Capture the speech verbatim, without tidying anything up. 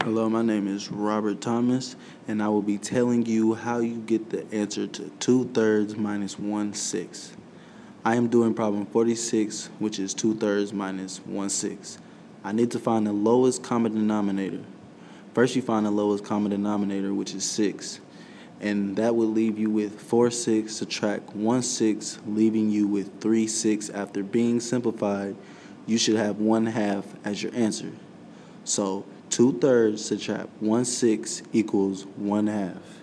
Hello, my name is Robert Thomas, and I will be telling you how you get the answer to two thirds minus one sixth. I am doing problem forty-six, which is two thirds minus one sixth. I need to find the lowest common denominator. First, you find the lowest common denominator, which is six, and that would leave you with four sixths subtract one sixth, leaving you with three sixths. After being simplified, you should have one half as your answer. So two thirds subtract one sixth equals one half.